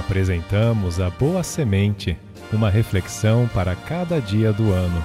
Apresentamos a Boa Semente, uma reflexão para cada dia do ano.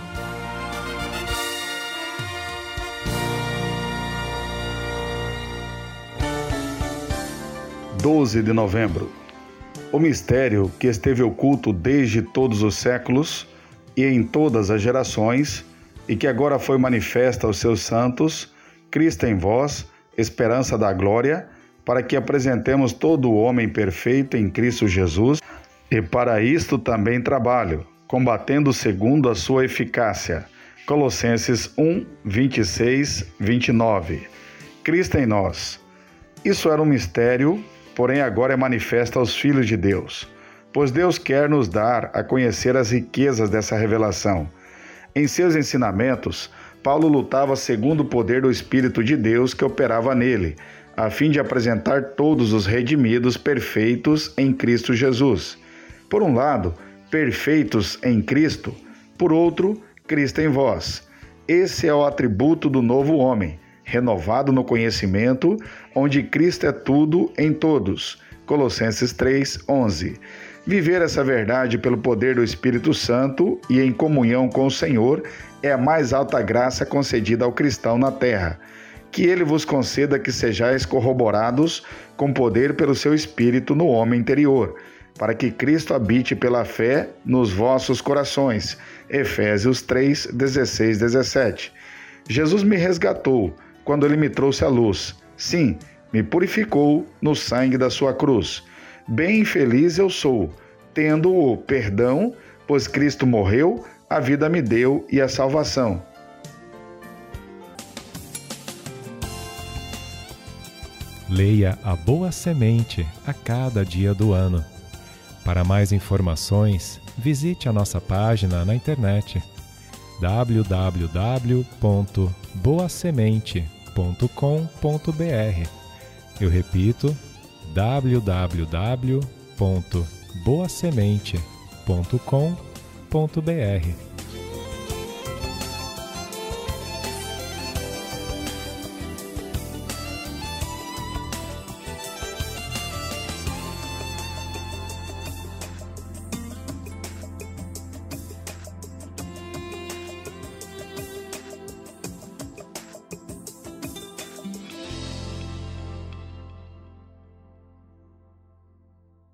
De novembro. O mistério que esteve oculto desde todos os séculos e em todas as gerações, e que agora foi manifesto aos seus santos, Cristo em vós, esperança da glória, para que apresentemos todo o homem perfeito em Cristo Jesus, e para isto também trabalho, combatendo segundo a sua eficácia. Colossenses 1, 26, 29. Cristo em nós. Isso era um mistério, porém agora é manifesto aos filhos de Deus, pois Deus quer nos dar a conhecer as riquezas dessa revelação. Em seus ensinamentos, Paulo lutava segundo o poder do Espírito de Deus que operava nele, a fim de apresentar todos os redimidos perfeitos em Cristo Jesus. Por um lado, perfeitos em Cristo, por outro, Cristo em vós. Esse é o atributo do novo homem, renovado no conhecimento, onde Cristo é tudo em todos. Colossenses 3, 11. Viver essa verdade pelo poder do Espírito Santo e em comunhão com o Senhor é a mais alta graça concedida ao cristão na terra. Que Ele vos conceda que sejais corroborados com poder pelo seu Espírito no homem interior, para que Cristo habite pela fé nos vossos corações. Efésios 3, 16, 17. Jesus me resgatou quando Ele me trouxe à luz. Sim, me purificou no sangue da sua cruz. Bem feliz eu sou, tendo o perdão, pois Cristo morreu, a vida me deu e a salvação. Leia a Boa Semente a cada dia do ano. Para mais informações, visite a nossa página na internet www.boasemente.com.br. Eu repito, www.boasemente.com.br.